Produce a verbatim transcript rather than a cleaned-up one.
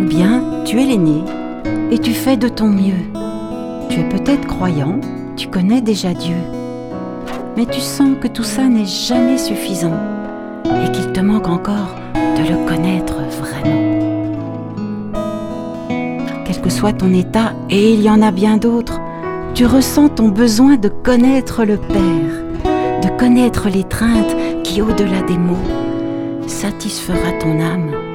bien, tu es l'aîné et tu fais de ton mieux. Tu es peut-être croyant, tu connais déjà Dieu. Mais tu sens que tout ça n'est jamais suffisant et qu'il te manque encore de le connaître vraiment. Quel que soit ton état, et il y en a bien d'autres, tu ressens ton besoin de connaître le Père, de connaître l'étreinte qui, au-delà des mots, satisfera ton âme